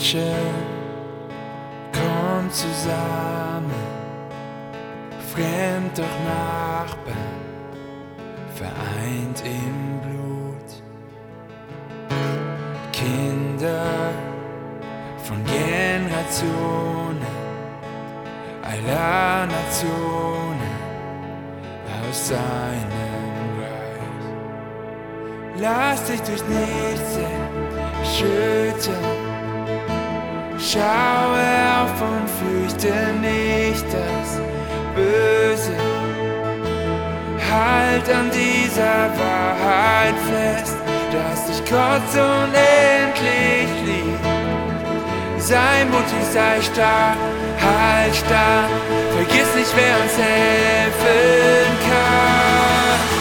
Menschen kommen zusammen, fremd doch Nachbarn, vereint im Blut. Kinder von Generationen aller Nationen aus seinem Reich. Lass dich durch nichts erschüttern, schaue auf und fürchte nicht das Böse. Halt an dieser Wahrheit fest, dass dich Gott so unendlich liebt. Sei mutig, sei stark, halt stark, vergiss nicht, wer uns helfen kann.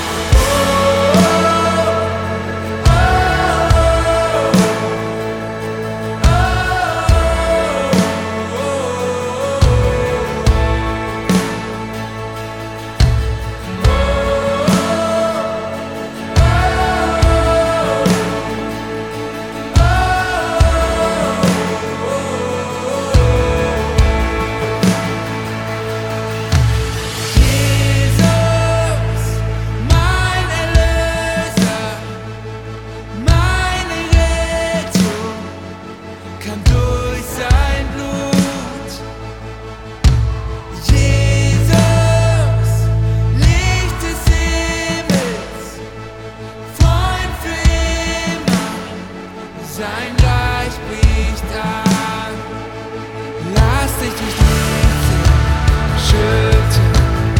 Sein Reich bricht an. Lass dich durch nichts schütten.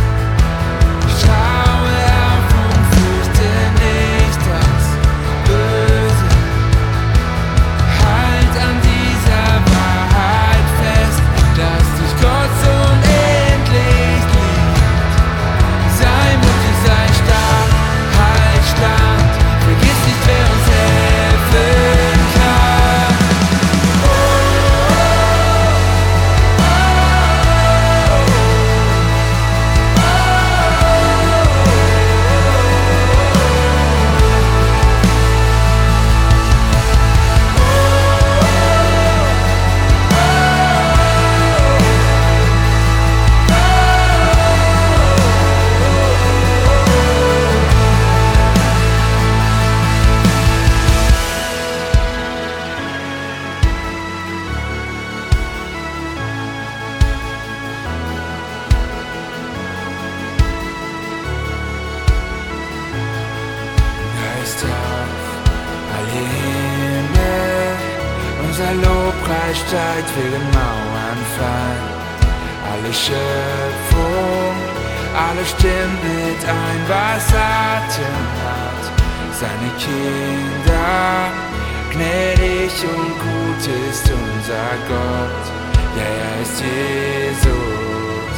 Schaue auf und fürchte nicht das Böse. Halt an dieser Wahrheit fest, dass dich Gott so unendlich liebt. Sei mutig, sei stark, halt stand. Vergiss nicht, wer uns helfen. Alle Himmel, unser Lobpreis steigt, will in Mauern fallen. Alle Schöpfung, alle Stimmen mit ein, was Atem hat. Seine Kinder, gnädig und gut ist unser Gott, ja, er ist Jesus.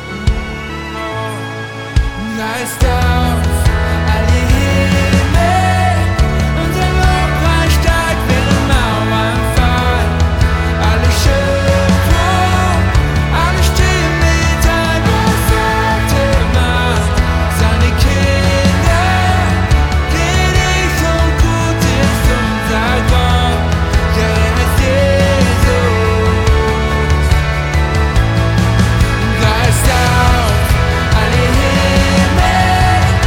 Geist auf, alle Himmel, unser Lobpreis steigt, will in Mauern fallen. Alle Schöpfung, alle Stimmen mit ein, was Atem macht. Seine Kinder, gnädig und gut ist unser Gott, ja, er ist Jesus. Geist auf, alle Himmel,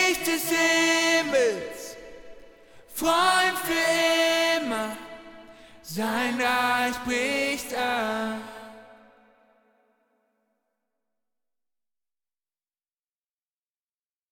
Licht des Himmels, Freund für immer, sein Reich bricht an.